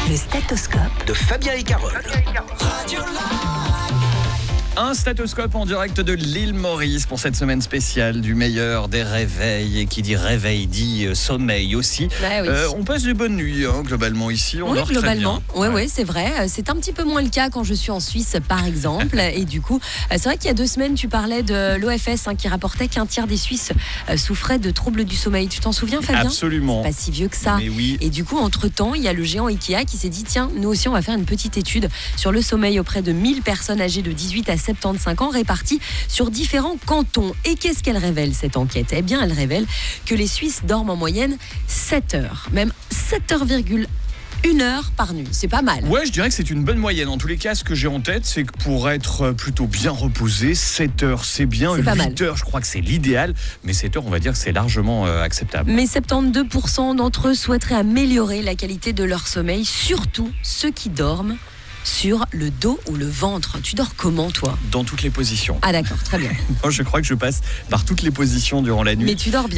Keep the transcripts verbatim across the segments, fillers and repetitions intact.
Le stéthoscope de Fabien et Carole. Un stéthoscope en direct de l'île Maurice pour cette semaine spéciale du meilleur des réveils. Et qui dit réveil dit euh, sommeil aussi. Bah oui. Euh, on passe des bonnes nuits hein, globalement ici. On oui, dort très globalement. bien. Oui, ouais. ouais, c'est vrai. C'est un petit peu moins le cas quand je suis en Suisse, par exemple. Et du coup, c'est vrai qu'il y a deux semaines, tu parlais de l'O F S hein, qui rapportait qu'un tiers des Suisses euh, souffraient de troubles du sommeil. Tu t'en souviens, Fabien ? Absolument. C'est pas si vieux que ça. Mais oui. Et du coup, entre-temps, il y a le géant Ikea qui s'est dit tiens, nous aussi, on va faire une petite étude sur le sommeil auprès de mille personnes âgées de dix-huit à soixante-quinze ans, réparties sur différents cantons. Et qu'est-ce qu'elle révèle, cette enquête ? Eh bien, elle révèle que les Suisses dorment en moyenne sept heures, même sept heures virgule une heure par nuit. C'est pas mal. Ouais, je dirais que c'est une bonne moyenne. En tous les cas, ce que j'ai en tête, c'est que pour être plutôt bien reposé, sept heures, c'est bien. C'est pas mal. huit heures, je crois que c'est l'idéal. Mais sept heures, on va dire que c'est largement euh, acceptable. Mais soixante-douze pour cent d'entre eux souhaiteraient améliorer la qualité de leur sommeil, surtout ceux qui dorment sur le dos ou le ventre. Tu dors comment, toi ? Dans toutes les positions. Ah d'accord, très bien. Moi, je crois que je passe par toutes les positions durant la nuit. Mais tu dors bien ?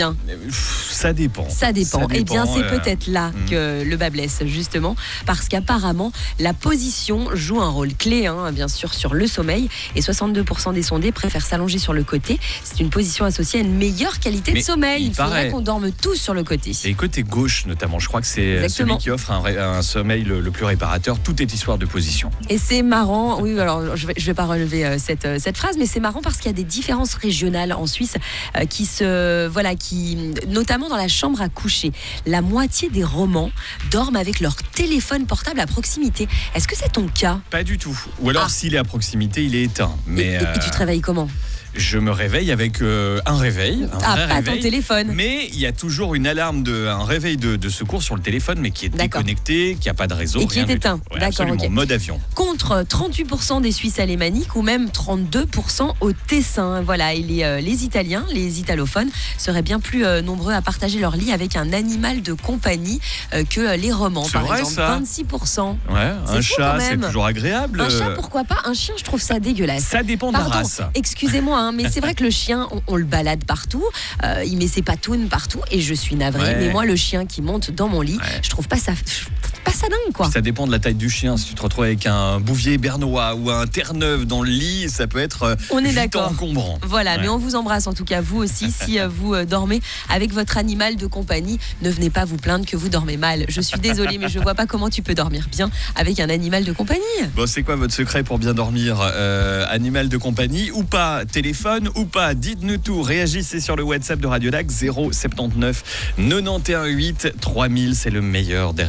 Ça dépend. Ça dépend. Ça Eh bien, dépend, c'est euh, peut-être là hmm. que le bas blesse, justement, parce qu'apparemment, la position joue un rôle clé, hein, bien sûr, sur le sommeil. Et soixante-deux pour cent des sondés préfèrent s'allonger sur le côté. C'est une position associée à une meilleure qualité Mais de sommeil. il Il faudrait paraît. qu'on dorme tous sur le côté. Et côté gauche, notamment, je crois que c'est Exactement. celui qui offre un, ré- un sommeil le, le plus réparateur. Tout est histoire de position. Et c'est marrant, oui, alors je vais, je vais pas relever euh, cette, euh, cette phrase, mais c'est marrant parce qu'il y a des différences régionales en Suisse euh, qui se, voilà, qui, notamment dans la chambre à coucher, la moitié des romans dorment avec leur téléphone portable à proximité. Est-ce que c'est ton cas ? Pas du tout. Ou alors, Ah. s'il est à proximité, il est éteint. Mais et, et- et tu te euh, réveilles comment ? je me réveille avec euh, un réveil. Un Ah, vrai pas réveil. ton téléphone. Mais il y a toujours une alarme, de, un réveil de, de secours sur le téléphone, mais qui est D'accord. déconnecté, qui n'a pas de réseau. Et qui rien est du éteint. tout. Ouais, D'accord, absolument, ok. mode avion. Contre trente-huit pour cent des Suisses alémaniques ou même trente-deux pour cent au Tessin. Voilà, et les, euh, les Italiens, les italophones, seraient bien plus euh, nombreux à partager leur lit avec un animal de compagnie euh, que euh, les romans, C'est par vrai, exemple. ça vingt-six pour cent. Ouais, C'est un fou, chat, quand c'est même. toujours agréable. Un chat, pourquoi pas ? Un chien, je trouve ça dégueulasse. Ça dépend de la Pardon, race. excusez-moi, hein, mais c'est vrai que le chien, on, on le balade partout, euh, il met ses patounes partout, et je suis navrée. Ouais. Mais moi, le chien qui monte dans mon lit, Ouais. je trouve pas ça, je trouve pas ça dingue, quoi. Ça dépend de la taille du chien. Si tu te retrouves avec un bouvier bernois ou un terre-neuve dans le lit, ça peut être euh, On est vite d'accord. encombrant. Voilà, Ouais. mais on vous embrasse en tout cas, vous aussi. Si euh, vous euh, dormez avec votre animal de compagnie, ne venez pas vous plaindre que vous dormez mal. Je suis désolée, mais je vois pas comment tu peux dormir bien avec un animal de compagnie. Bon, c'est quoi votre secret pour bien dormir ? Euh, animal de compagnie ou pas ? Téléphone ou pas ? Dites-nous tout. Réagissez sur le WhatsApp de Radio Dax zéro soixante-dix-neuf quatre-vingt-onze huit trois mille. C'est le meilleur des